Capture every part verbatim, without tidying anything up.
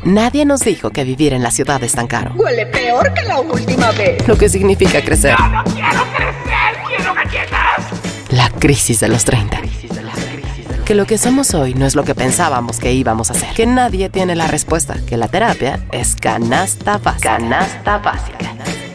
Nadie nos dijo que vivir en la ciudad es tan caro. Huele peor que la última vez. Lo que significa crecer. ¡No, no quiero crecer! ¡Quiero galletas! La crisis de los treinta. Que lo que somos hoy no es lo que pensábamos que íbamos a ser. Que nadie tiene la respuesta. Que la terapia es canasta básica. Canasta básica.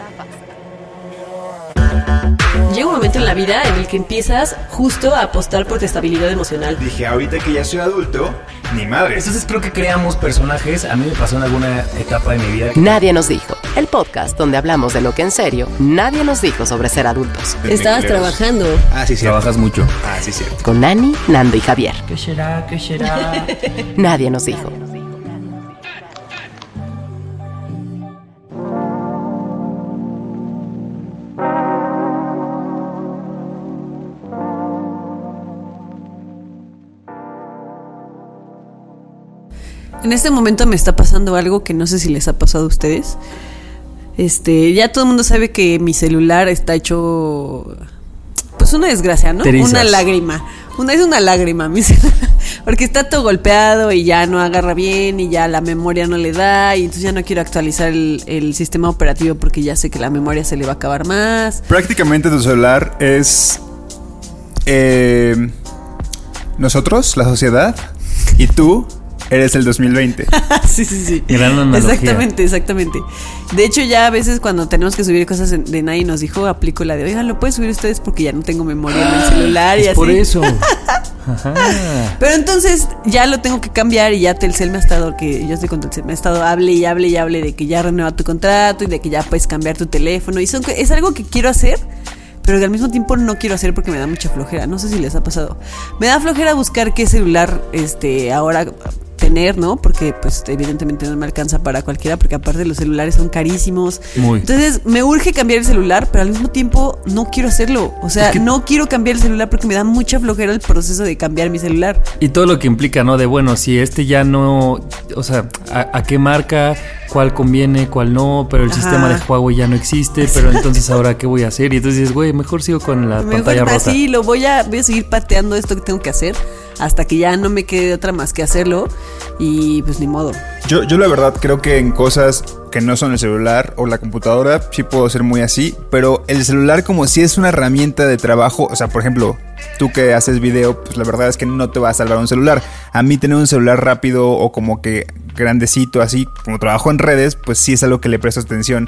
Llega un momento en la vida en el que empiezas justo a apostar por tu estabilidad emocional. Dije, ahorita que ya soy adulto, ni madre. Entonces creo que creamos personajes. A mí me pasó en alguna etapa de mi vida. Nadie nos dijo. El podcast donde hablamos de lo que en serio nadie nos dijo sobre ser adultos. Estabas trabajando. Ah, sí, sí. Trabajas mucho. Ah, sí, cierto. Con Nani, Nando y Javier. ¿Qué será? ¿Qué será? Nadie nos dijo. En este momento me está pasando algo que no sé si les ha pasado a ustedes. Este, ya todo el mundo sabe que mi celular está hecho, pues una desgracia, ¿no? Terizas. Una lágrima. Una es una lágrima, mi celular, porque está todo golpeado y ya no agarra bien y ya la memoria no le da y entonces ya no quiero actualizar el, el sistema operativo porque ya sé que la memoria se le va a acabar más. Prácticamente tu celular es eh, nosotros, la sociedad, y tú eres el dos mil veinte. Sí, sí, sí. Gran analogía. Exactamente, exactamente. De hecho, ya a veces cuando tenemos que subir cosas de nadie nos dijo, aplico la de, oigan, ¿lo pueden subir ustedes? Porque ya no tengo memoria en el celular y es así. por eso. Ajá. Pero entonces ya lo tengo que cambiar y ya Telcel me ha estado, que yo estoy con Telcel, me ha estado hable y hable y hable de que ya renueva tu contrato y de que ya puedes cambiar tu teléfono. Y son, es algo que quiero hacer, pero que al mismo tiempo no quiero hacer porque me da mucha flojera. No sé si les ha pasado. Me da flojera buscar qué celular este ahora tener, ¿no? Porque pues evidentemente no me alcanza para cualquiera, porque aparte los celulares son carísimos. Muy. Entonces me urge cambiar el celular, pero al mismo tiempo no quiero hacerlo. O sea, Es que no quiero cambiar el celular porque me da mucha flojera el proceso de cambiar mi celular. Y todo lo que implica, ¿no? De bueno, si este ya no, o sea, ¿a, a qué marca? ¿Cuál conviene? ¿Cuál no? Pero el Ajá. sistema de Huawei ya no existe. Pero entonces ahora ¿qué voy a hacer? Y entonces dices, güey, mejor sigo con la Mejor pantalla rota. así, lo voy a, voy a seguir pateando esto que tengo que hacer hasta que ya no me quede otra más que hacerlo. Y pues ni modo. Yo, yo la verdad creo que en cosas que no son el celular o la computadora sí puedo ser muy así, pero el celular como si es una herramienta de trabajo, o sea, por ejemplo, tú que haces video, pues la verdad es que no te va a salvar un celular. A mí tener un celular rápido o como que grandecito así, como trabajo en redes, pues sí es algo que le presto atención.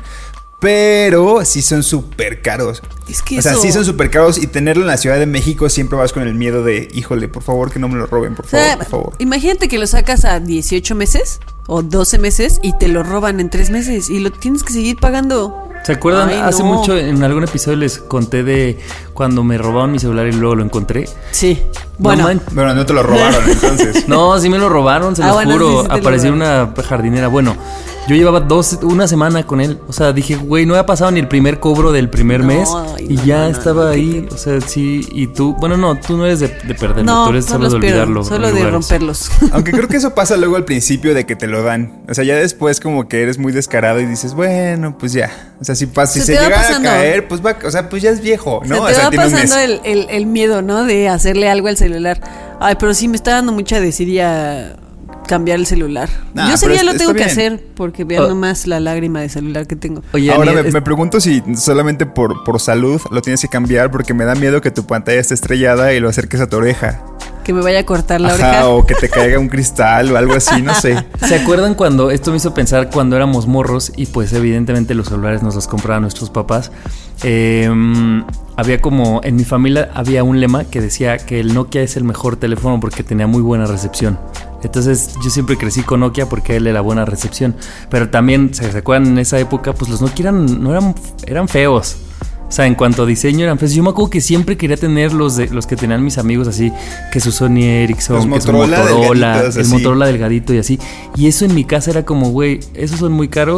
Pero sí son súper caros. Es que o sea, eso... sí son súper caros. Y tenerlo en la Ciudad de México siempre vas con el miedo de, híjole, por favor, que no me lo roben, por O sea, favor, por favor. imagínate que lo sacas a dieciocho meses o doce meses y te lo roban en tres meses y lo tienes que seguir pagando. ¿Se acuerdan? Ay, Hace no. mucho en algún episodio les conté de cuando me robaron mi celular y luego lo encontré. Sí. Bueno, No, man- Bueno, no te lo robaron entonces. no, sí me lo robaron, se Ah, los bueno, juro. sí, sí te lo Apareció robaron. una jardinera. Bueno, yo llevaba dos, una semana con él. O sea, dije, güey, no había pasado ni el primer cobro del primer No, mes. ay, Y no, ya no, no, estaba no, ahí. qué O sea, sí. Y tú, bueno, no, tú no eres de, de perderlo. no, tú eres no solo los de pierdo, olvidarlo. solo en de lugares. romperlos. Aunque creo que eso pasa luego al principio de que te lo dan. O sea, ya después como que eres muy descarado y dices, bueno, pues ya. O sea, si, pasa, si Se se, te va llega pasando. a caer, pues va, o sea, pues ya es viejo, ¿no? Se o te sea, va tiene un pasando mes. el, el, el miedo, ¿no? De hacerle algo al celular. Ay, pero sí me está dando mucha desidia cambiar el celular. Nah, Yo sé pero ya es- lo está tengo que bien. hacer porque vean Oh. nomás la lágrima de celular que tengo. Oye, Ahora Ani, me, es- me pregunto si solamente por, por salud lo tienes que cambiar porque me da miedo que tu pantalla esté estrellada y lo acerques a tu oreja. Que me vaya a cortar la Ajá, oreja. o que te caiga un cristal o algo así, no sé. ¿se acuerdan cuando esto me hizo pensar cuando éramos morros y pues evidentemente los celulares nos los compraban nuestros papás? Eh, había como, en mi familia había un lema que decía que el Nokia es el mejor teléfono porque tenía muy buena recepción. Entonces yo siempre crecí con Nokia porque él era buena recepción. Pero también, ¿se acuerdan? En esa época pues los Nokia eran, no eran, eran feos. O sea, en cuanto a diseño eran feos. Yo me acuerdo que siempre quería tener los de los que tenían mis amigos así, que su Sony Ericsson, Los que su Motorola Motorola, delgaditos, el así. Motorola delgadito y así. Y eso en mi casa era como, güey, esos son muy caros.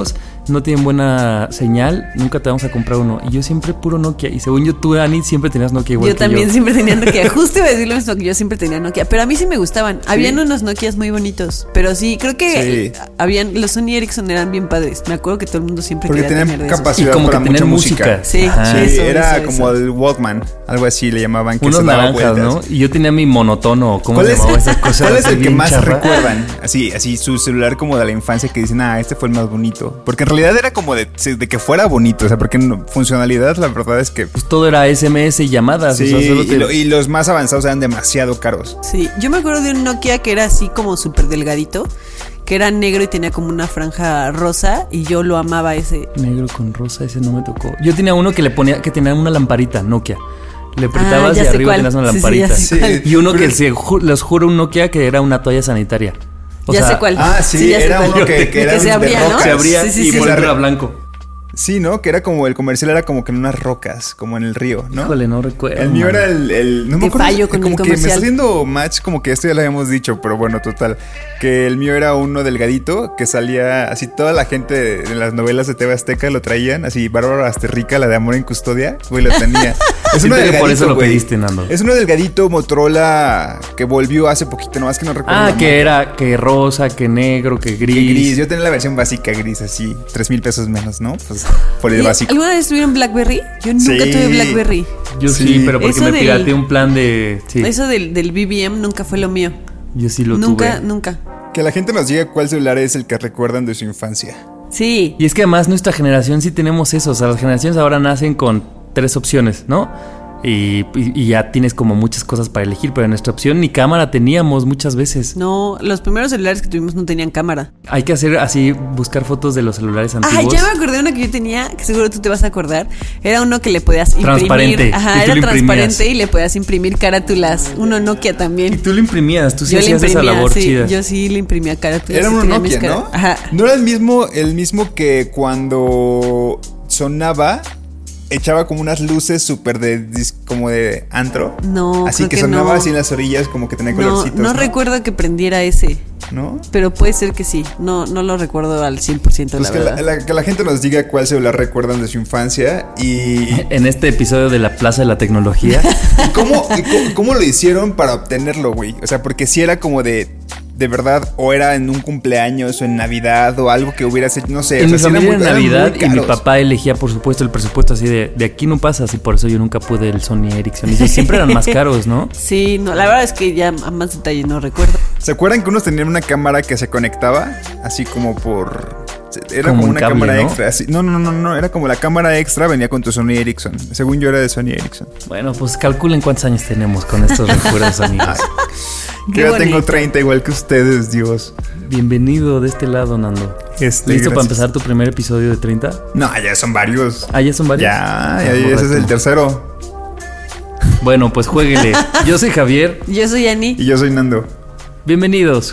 no tienen buena señal, nunca te vamos a comprar uno. Y yo siempre puro Nokia. Y según yo, tú, Dani, siempre tenías Nokia igual Yo que también yo. siempre tenía Nokia. Justo iba a decir lo mismo, que yo siempre tenía Nokia. Pero a mí sí me gustaban. ¿Sí? Habían unos Nokias muy bonitos. Pero sí, creo que sí. habían los Sony Ericsson eran bien padres. Me acuerdo que todo el mundo siempre Porque quería tenían tener de capacidad y como para que mucha música. música. Sí, sí eso, era eso, como eso. el Walkman, algo así le llamaban. Que unos se daba naranjas, vueltas. ¿no? Y yo tenía mi monotono. ¿Cómo ¿Cuál se es, llamaba esa cosa? ¿Cuál es el que bien más charra? recuerdan? Así, así su celular como de la infancia que dicen, ah, este fue el más bonito. Porque en realidad era como de, de que fuera bonito, o sea, porque en funcionalidad la verdad es que... Pues todo era S M S y llamadas. Sí, o sea, solo te... y, lo, y los más avanzados eran demasiado caros. Sí, yo me acuerdo de un Nokia que era así como súper delgadito, que era negro y tenía como una franja rosa, y yo lo amaba ese. Negro con rosa, ese no me tocó. Yo tenía uno que le ponía, que tenía una lamparita, Nokia. Le apretabas Ah, y ya sé arriba cuál. tenías una Sí, sí, lamparita. ya sé cuál. Y uno que se, ju- les juro, un Nokia que era una toalla sanitaria. O Ya sea, sé cuál. Ah, sí, ya sé era cuál. uno que, que era Que se de abría, ¿no? rocas. Se abría Sí, sí, y sí. por Se dentro arre- era blanco. Sí, ¿no? Que era como, el comercial era como que en unas rocas, como en el río, ¿no? Híjole, no recuerdo. El mío mano. era el... el no me Qué acuerdo, fallo con como el que me está comercial. haciendo match, como que esto ya lo habíamos dicho, pero bueno, total. Que el mío era uno delgadito, que salía así, toda la gente de las novelas de T V Azteca lo traían, así, Bárbara Asterrica, la de Amor en Custodia, güey, lo tenía. Es uno Siento que delgadito, por eso lo güey. pediste, Nando. Es uno delgadito Motorola que volvió hace poquito, nomás que no recuerdo. Ah, la que marca. era que rosa, que negro, que gris. Que gris, yo tenía la versión básica gris, así, tres mil pesos menos, ¿no? Pues por el ¿Y básico. ¿Alguna vez tuvieron BlackBerry? Yo nunca Sí. tuve BlackBerry. Yo sí, Sí. pero porque Eso me del- pirateé un plan de... Sí, Eso del, del B B M nunca fue lo mío. yo sí lo nunca, tuve. nunca. Que la gente nos diga cuál celular es el que recuerdan de su infancia. Sí. Y es que además nuestra generación sí tenemos eso. O sea, las generaciones ahora nacen con tres opciones, ¿no? Y, y- y ya tienes como muchas cosas para elegir, pero en nuestra opción ni cámara teníamos muchas veces. No, los primeros celulares que tuvimos no tenían cámara. Hay que hacer así, buscar fotos de los celulares antiguos. Ah, ya me acordé de uno que yo tenía, que seguro tú te vas a acordar. Era uno que le podías imprimir. Transparente, y Ajá, tú era lo imprimías. transparente y le podías imprimir carátulas. Uno Nokia Y también. tú lo imprimías, tú sí Yo le hacías esa imprimía, labor sí, chida. yo sí le imprimía carátulas. Era y un tenía mis Nokia, cara- ¿no? Ajá. No era el mismo, el mismo que cuando sonaba, echaba como unas luces súper de dis- como de antro. No, así creo que, que sonaba no. así en las orillas, como que tenía No, colorcitos. no recuerdo que prendiera ese, ¿No? pero puede ser que sí. No, no lo recuerdo al cien por ciento, Pues la que, verdad. la, la- que la gente nos diga cuál celular recuerdan de su infancia y, En este episodio de la Plaza de la Tecnología. y cómo, y cómo, cómo lo hicieron para obtenerlo, güey. O sea, porque si era como de, de verdad, o era en un cumpleaños o en Navidad o algo que hubieras hecho, no sé. En o mi sea, sí familia eran era muy- eran Navidad muy y mi caros. papá elegía, por supuesto, el presupuesto así de de aquí no pasas y por eso yo nunca pude el Sony Ericsson. Y esos siempre eran más caros, ¿no? Sí, no, la verdad es que ya a más detalle no recuerdo. ¿Se acuerdan que unos tenían una cámara que se conectaba? Así como por... Era Como como, un una cable, cámara ¿no? extra. así- no, no, no, no. Era como la cámara extra venía con tu Sony Ericsson. Según yo era de Sony Ericsson. Bueno, pues calculen cuántos años tenemos con estos recuerdos, amigos. Qué Yo ya tengo bonito. treinta igual que ustedes, Dios. Bienvenido de este lado, Nando. Este, ¿Listo para gracias. empezar tu primer episodio de treinta? No, ya son varios. Ah, ya son varios. Ya, Ah, ya, ese es correcto. el tercero. Bueno, pues jueguele. Yo soy Javier. Yo soy Ani. Y yo soy Nando. Bienvenidos.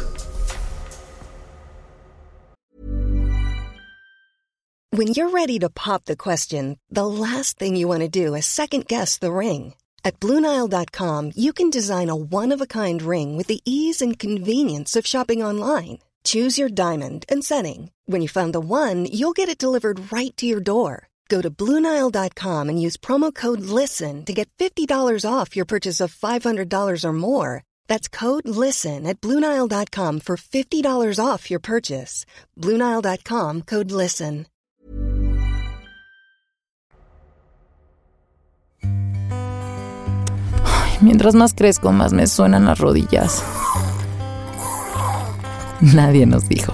When you're ready to pop the question, the last thing you want to do is second-guess the ring. At Blue Nile dot com, you can design a one-of-a-kind ring with the ease and convenience of shopping online. Choose your diamond and setting. When you find the one, you'll get it delivered right to your door. Go to Blue Nile dot com and use promo code LISTEN to get fifty dollars off your purchase of five hundred dollars or more. That's code LISTEN at Blue Nile dot com for fifty dollars off your purchase. Blue Nile dot com, code LISTEN. Mientras más crezco, más me suenan las rodillas. Nadie nos dijo.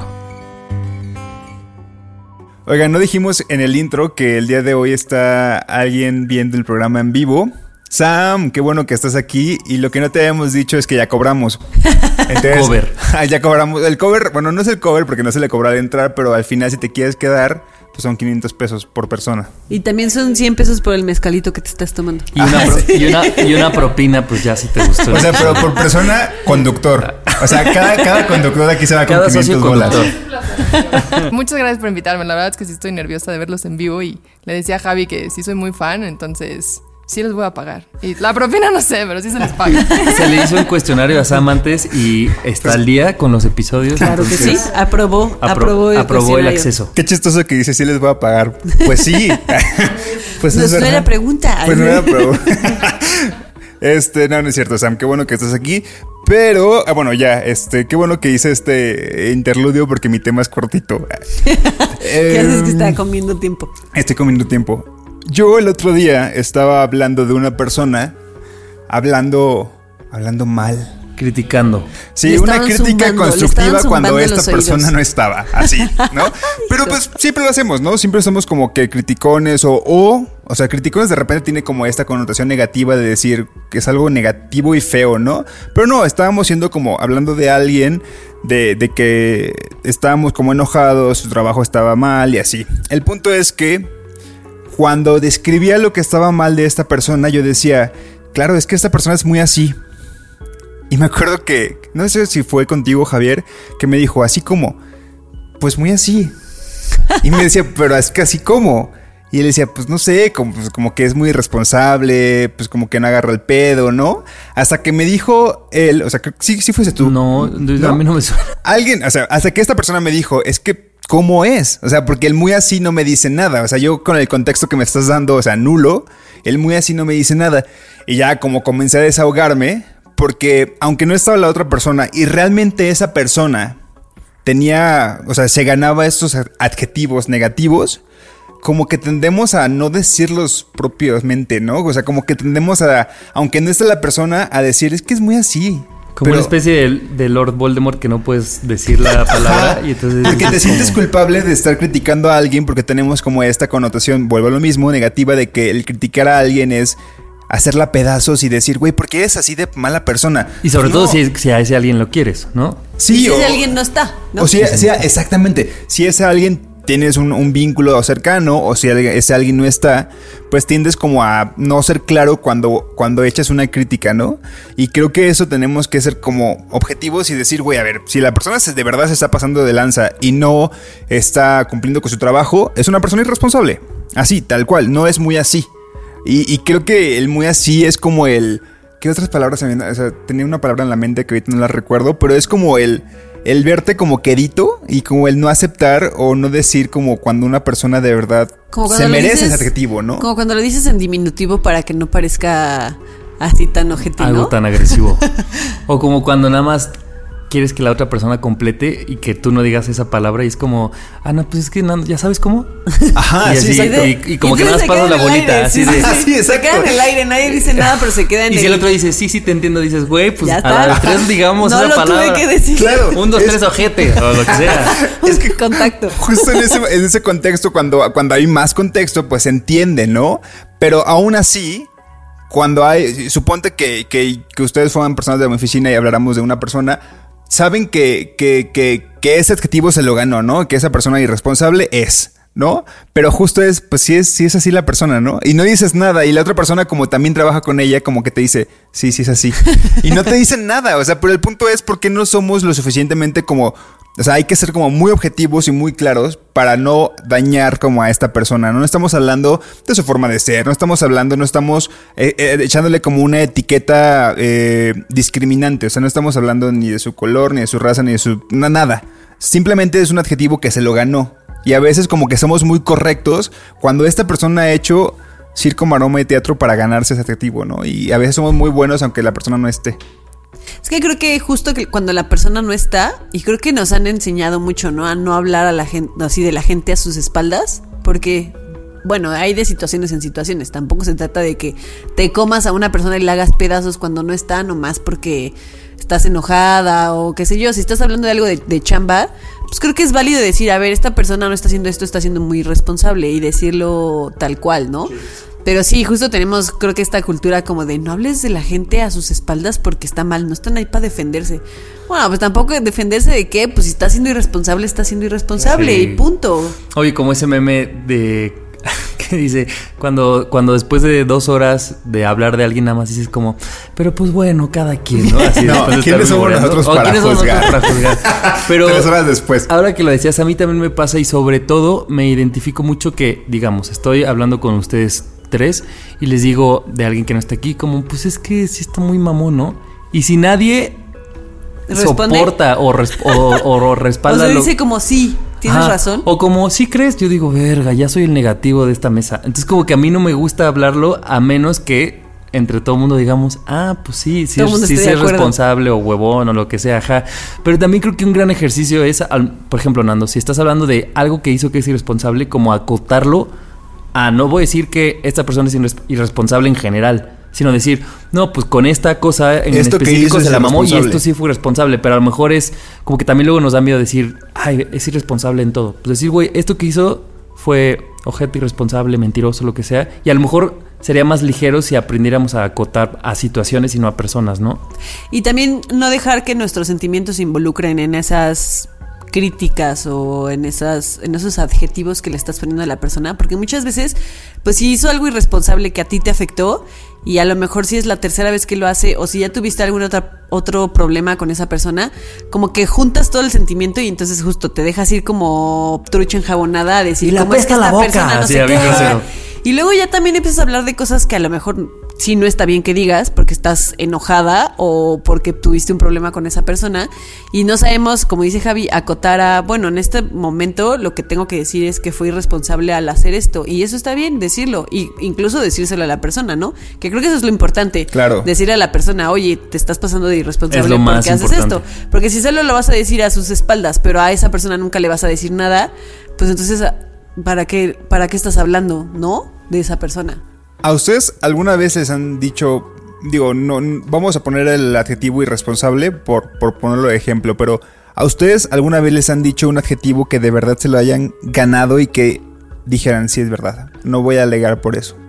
Oigan, no dijimos en el intro que el día de hoy está alguien viendo el programa en vivo. Sam, qué bueno que estás aquí. Y lo que no te habíamos dicho es que ya cobramos. Entonces, Cover. Ya cobramos. El cover, bueno, no es el cover porque no se le cobra al entrar, pero al final si te quieres quedar, pues son quinientos pesos por persona. Y también son cien pesos por el mezcalito que te estás tomando. Y una, pro- y una, y una propina, pues ya si te gustó. O sea, pero por persona, conductor. O sea, cada, cada conductor aquí se va con Cada socio quinientos bolas. conductor. Muchas gracias por invitarme. La verdad es que sí estoy nerviosa de verlos en vivo y le decía a Javi que sí soy muy fan, entonces sí les voy a pagar. Y la propina no sé, pero sí se les paga. Se le hizo un cuestionario a Sam antes y está al día con los episodios. Claro que sí, aprobó, apro- aprobó, el, aprobó el acceso. Qué chistoso que dice, sí les voy a pagar. Pues sí. Pues no, es no verdad. era pregunta. Pues no era pregunta. Este, no, no es cierto, Sam, qué bueno que estás aquí. Pero, ah, bueno, ya, este, qué bueno que hice este interludio porque mi tema es cortito. ¿Qué haces que está comiendo tiempo? Estoy comiendo tiempo. Yo el otro día estaba hablando de una persona, hablando, hablando mal. Criticando. Sí, Le una estaban crítica zumbando, le constructiva estaban cuando zumbando esta los persona oídos. no estaba, así, ¿no? Pero pues siempre lo hacemos, ¿no? Siempre somos como que criticones o, o, o sea, criticones de repente tiene como esta connotación negativa de decir que es algo negativo y feo, ¿no? Pero no, estábamos siendo como hablando de alguien, de, de que estábamos como enojados, su trabajo estaba mal y así. El punto es que cuando describía lo que estaba mal de esta persona, yo decía, claro, es que esta persona es muy así. Y me acuerdo que, no sé si fue contigo, Javier, que me dijo, así como, pues muy así. Y me decía, pero es que así como. Y él decía, pues no sé, como, pues, como que es muy irresponsable, pues como que no agarra el pedo, ¿no? Hasta que me dijo él, o sea, que sí, sí fuese tú. No, ¿no? A mí no me suena. Alguien, o sea, hasta que esta persona me dijo, es que, ¿cómo es? O sea, porque el muy así no me dice nada. O sea, yo con el contexto que me estás dando, o sea, nulo, el muy así no me dice nada. Y ya como comencé a desahogarme, porque aunque no estaba la otra persona y realmente esa persona tenía, o sea, se ganaba estos adjetivos negativos, como que tendemos a no decirlos propiamente, ¿no? O sea, como que tendemos a, aunque no esté la persona, a decir, es que es muy así. Como Pero, una especie de, de Lord Voldemort que no puedes decir la palabra y entonces... porque te sientes culpable de estar criticando a alguien porque tenemos como esta connotación, vuelvo a lo mismo, negativa de que el criticar a alguien es hacerla pedazos y decir, güey, ¿por qué es así de mala persona? Y sobre No. todo si, si a ese alguien lo quieres, ¿no? Sí, Y si o, ese alguien no está, ¿no? o si, si- exactamente, si ese alguien tienes un, un vínculo cercano o si ese alguien no está, pues tiendes como a no ser claro cuando, cuando echas una crítica, ¿no? Y creo que eso tenemos que ser como objetivos y decir, güey, a ver, si la persona se, de verdad se está pasando de lanza y no está cumpliendo con su trabajo, es una persona irresponsable. Así, tal cual, no es muy así. Y, y creo que el muy así es como el... ¿Qué otras palabras se me... O sea, tenía una palabra en la mente que ahorita no la recuerdo, pero es como el... El verte como quedito y como el no aceptar o no decir como cuando una persona de verdad Como se cuando lo merece dices- ese adjetivo, ¿no? Como cuando lo dices en diminutivo para que no parezca así tan ojete, Algo ¿no? tan agresivo. O como cuando nada más quieres que la otra persona complete y que tú no digas esa palabra y es como, ah, no, pues es que no, ya sabes cómo. Ajá, y sí, así, exacto. y, y como que entonces nada más se pasas la queda en el bolita, aire, así sí, de... sí, sí. Sí, exacto. Se queda en el aire, nadie dice nada, pero se queda en Y el... si el otro dice, sí, sí, te entiendo, dices, güey, pues Ya a está. las tres digamos No esa lo palabra. tuve que decir. Claro. Un, dos, Es- tres, ojete, o lo que sea. Es que contacto. Justo en ese, en ese contexto, cuando, cuando hay más contexto, pues se entiende, ¿no? Pero aún así, cuando hay... Suponte que, que, que ustedes fueran personas de mi oficina y habláramos de una persona... Saben que, que, que, que ese adjetivo se lo ganó, ¿no? Que esa persona irresponsable es, ¿no? Pero justo es, pues sí es, sí es así la persona, ¿no? Y no dices nada. Y la otra persona, como también trabaja con ella, como que te dice, sí, sí es así. Y no te dicen nada. O sea, pero el punto es por qué no somos lo suficientemente como... O sea, hay que ser como muy objetivos y muy claros para no dañar como a esta persona, ¿no? No estamos hablando de su forma de ser, no estamos hablando, no estamos eh, eh, echándole como una etiqueta eh, discriminante. O sea, no estamos hablando ni de su color, ni de su raza, ni de su... na- nada. Simplemente es un adjetivo que se lo ganó. Y a veces como que somos muy correctos cuando esta persona ha hecho circo, maroma y teatro para ganarse ese adjetivo, ¿no? Y a veces somos muy buenos aunque la persona no esté. Es que creo que justo que cuando la persona no está, y creo que nos han enseñado mucho, ¿no? A no hablar a la gente, así de la gente a sus espaldas, porque, bueno, hay de situaciones en situaciones. Tampoco se trata de que te comas a una persona y le hagas pedazos cuando no está, nomás porque estás enojada o qué sé yo. Si estás hablando de algo de, de chamba, pues creo que es válido decir, a ver, esta persona no está haciendo esto, está siendo muy irresponsable, y decirlo tal cual, ¿no? Sí. Pero sí, justo tenemos, creo que esta cultura como de no hables de la gente a sus espaldas porque está mal, no están ahí para defenderse. Bueno, pues tampoco defenderse de qué, pues si está siendo irresponsable, está siendo irresponsable, sí. Y punto. Oye, como ese meme de... que dice, cuando, cuando después de dos horas de hablar de alguien nada más dices como, pero pues bueno, cada quien, ¿no? Así No, después de ¿quiénes estar somos memoreando. nosotros O, para ¿quiénes somos juzgar? nosotros para juzgar? Pero Tres horas después. Ahora que lo decías, a mí también me pasa y sobre todo me identifico mucho que, digamos, estoy hablando con ustedes tres y les digo de alguien que no está aquí, como, pues es que sí está muy mamón, ¿no? Y si nadie ¿responde? soporta o, res- o, o, o respalda... O sea, lo- dice como sí, tienes Ajá. razón. O como, ¿sí crees? Yo digo, verga, ya soy el negativo de esta mesa. Entonces como que a mí no me gusta hablarlo a menos que entre todo el mundo digamos, ah, pues sí, sí, Todo el mundo sí, esté sí de es acuerdo. responsable o huevón o lo que sea, ajá. Pero también creo que un gran ejercicio es, al- por ejemplo, Nando, si estás hablando de algo que hizo que es irresponsable, como acotarlo a no voy a decir que esta persona es irres- irresponsable en general, sino decir, no, pues con esta cosa en Esto que específico hizo se es la mamó y irresponsable. esto sí fue irresponsable, pero a lo mejor es como que también luego nos da miedo decir, ay, es irresponsable en todo. Pues decir, güey, esto que hizo fue objeto irresponsable, mentiroso, lo que sea, y a lo mejor sería más ligero si aprendiéramos a acotar a situaciones y no a personas, ¿no? Y también no dejar que nuestros sentimientos se involucren en esas críticas o en esas en esos adjetivos que le estás poniendo a la persona, porque muchas veces pues si hizo algo irresponsable que a ti te afectó y a lo mejor si es la tercera vez que lo hace o si ya tuviste algún otra, otro problema con esa persona, como que juntas todo el sentimiento y entonces justo te dejas ir como trucha enjabonada a decir Y le cómo es que apesta la esta boca. persona no Sí, sé a bien qué. grosero. Y luego ya también empiezas a hablar de cosas que a lo mejor sí no está bien que digas porque estás enojada o porque tuviste un problema con esa persona y no sabemos, como dice Javi, acotar a, bueno, en este momento lo que tengo que decir es que fui irresponsable al hacer esto y eso está bien decirlo y incluso decírselo a la persona, ¿no? Que creo que eso es lo importante. Claro. Decirle a la persona, oye, te estás pasando de irresponsable Es lo más porque haces importante. esto. Porque si solo lo vas a decir a sus espaldas, pero a esa persona nunca le vas a decir nada, pues entonces, ¿para qué, para qué estás hablando, no? De esa persona. ¿A ustedes alguna vez les han dicho, digo, no, n- vamos a poner el adjetivo irresponsable por, por ponerlo de ejemplo, pero ¿a ustedes alguna vez les han dicho un adjetivo que de verdad se lo hayan ganado y que dijeran, sí es verdad, no voy a alegar por eso?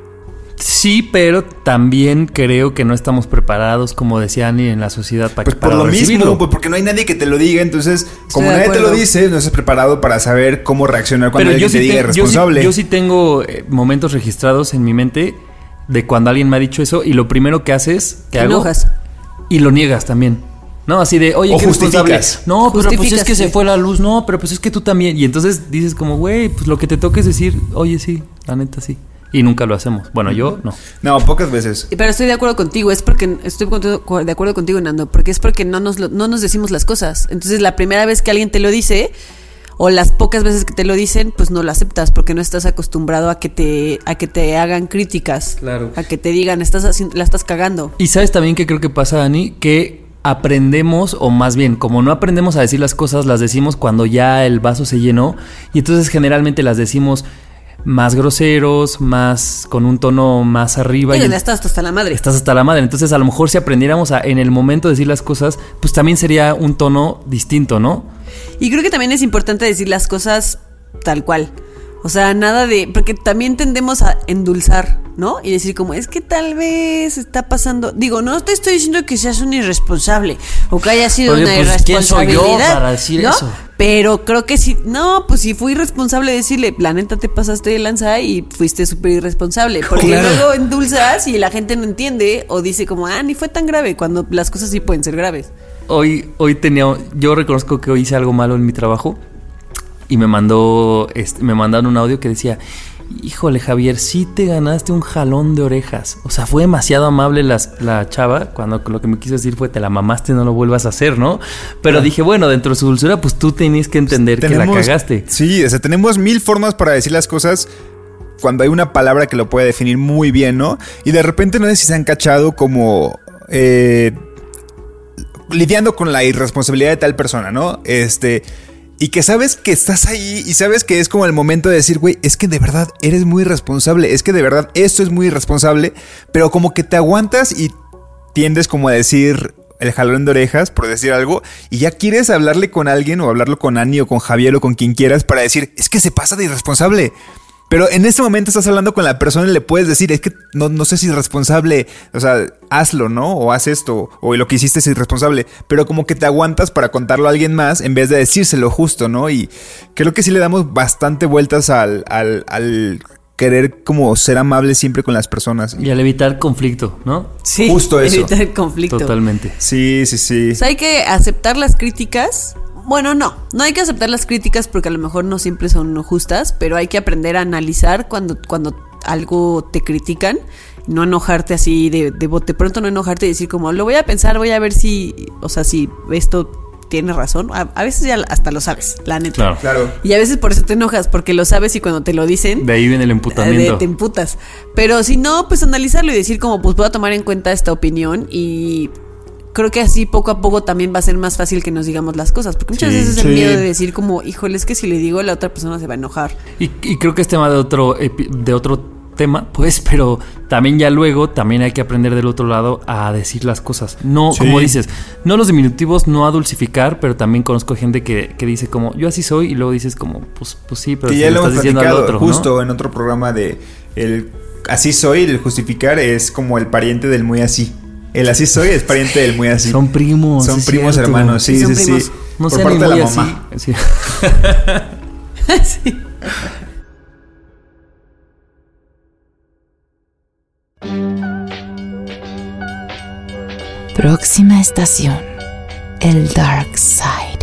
Sí, pero también creo que no estamos preparados, como decía Ani, en la sociedad para, Pues por para lo recibirlo. mismo, pues porque no hay nadie que te lo diga, entonces como de nadie te acuerdo. lo dice, no estás preparado para saber cómo reaccionar cuando Pero alguien yo te sí, diga te- yo, sí, irresponsable. yo sí tengo eh, momentos registrados en mi mente de cuando alguien me ha dicho eso y lo primero que haces, que Te hago, enojas. y lo niegas también. No, así de, oye, O qué responsable. justificas. No, pero pues Justificas, es que se sí. fue la luz. No, pero pues es que tú también. Y entonces dices como, güey, pues lo que te toca es decir, oye, sí, la neta sí. Y nunca lo hacemos. Bueno, yo no. No, pocas veces. Pero estoy de acuerdo contigo, es porque estoy contigo- de acuerdo contigo, Nando, porque es porque no nos lo- no nos decimos las cosas. Entonces, la primera vez que alguien te lo dice o las pocas veces que te lo dicen, pues no lo aceptas porque no estás acostumbrado a que te a que te hagan críticas, Claro. a que te digan, estás haci- la estás cagando. Y sabes también que creo que pasa, Dani, que aprendemos, o más bien, como no aprendemos a decir las cosas, las decimos cuando ya el vaso se llenó. Y entonces generalmente las decimos más groseros, más con un tono más arriba. Oye, y ya estás hasta la madre. estás hasta la madre. Entonces, a lo mejor si aprendiéramos a en el momento de decir las cosas, pues también sería un tono distinto, ¿no? Y creo que también es importante decir las cosas tal cual. O sea, nada de... Porque también tendemos a endulzar, ¿no? Y decir como, es que tal vez está pasando... Digo, no te estoy diciendo que seas un irresponsable o que haya sido Oye, una pues, ¿quién soy yo irresponsabilidad, para decir ¿no? eso? Pero creo que sí... No, pues sí fui irresponsable decirle, la neta te pasaste de lanza y fuiste súper irresponsable. Porque Claro. luego endulzas y la gente no entiende o dice como, ah, ni fue tan grave, cuando las cosas sí pueden ser graves. Hoy, hoy tenía, yo reconozco que hoy hice algo malo en mi trabajo y me mandó, este, me mandaron un audio que decía, híjole Javier, sí te ganaste un jalón de orejas. O sea, fue demasiado amable las, la chava cuando lo que me quiso decir fue te la mamaste, no lo vuelvas a hacer, ¿no? Pero dije, bueno, dentro de su dulzura, pues tú tenías que entender que la cagaste. Sí, o sea, tenemos mil formas para decir las cosas cuando hay una palabra que lo puede definir muy bien, ¿no? Y de repente no sé si se han cachado como eh, lidiando con la irresponsabilidad de tal persona, ¿no? Este... Y que sabes que estás ahí y sabes que es como el momento de decir, güey, es que de verdad eres muy irresponsable, es que de verdad esto es muy irresponsable, pero como que te aguantas y tiendes como a decir el jalón de orejas, por decir algo, y ya quieres hablarle con alguien o hablarlo con Ani o con Javier o con quien quieras para decir, es que se pasa de irresponsable. Pero en ese momento estás hablando con la persona y le puedes decir, es que no, no sé si es irresponsable, o sea, hazlo, ¿no? O haz esto, o lo que hiciste es irresponsable. Pero como que te aguantas para contarlo a alguien más en vez de decírselo justo, ¿no? Y creo que sí le damos bastante vueltas al, al, al querer como ser amable siempre con las personas. Y al evitar conflicto, ¿no? Sí, Justo eso. evitar el conflicto. Totalmente. Sí, sí, sí. O sea, hay que aceptar las críticas. Bueno, no, no hay que aceptar las críticas porque a lo mejor no siempre son justas, pero hay que aprender a analizar cuando, cuando algo te critican, no enojarte así de, de bote pronto, no enojarte y decir como, lo voy a pensar, voy a ver si, o sea, si esto tiene razón. A, a veces ya hasta lo sabes, la neta. Claro. Claro. Y a veces por eso te enojas, porque lo sabes y cuando te lo dicen... De ahí viene el emputamiento. De, te emputas. Pero si no, pues analizarlo y decir como, pues voy a tomar en cuenta esta opinión y... Creo que así poco a poco también va a ser más fácil que nos digamos las cosas. Porque muchas Sí, veces sí. el miedo de decir como, híjole, es que si le digo, la otra persona se va a enojar. Y, y creo que es tema de otro, epi- de otro tema, pues, pero también ya luego también hay que aprender del otro lado a decir las cosas. No, Sí. como dices, no los diminutivos, no a dulcificar, pero también conozco gente que, que dice como, yo así soy, y luego dices como, pues, pues sí, pero Que si ya lo lo hemos estás diciendo al platicado otro, justo ¿no? en otro programa de el así soy, el justificar es como el pariente del muy así. El así soy es pariente del muy así. Son primos. Son es primos cierto. hermanos, sí, Sí, sí, son sí. primos. No Por sean parte ni de la muy mamá. así. Sí. Sí. Próxima estación, el Dark Side.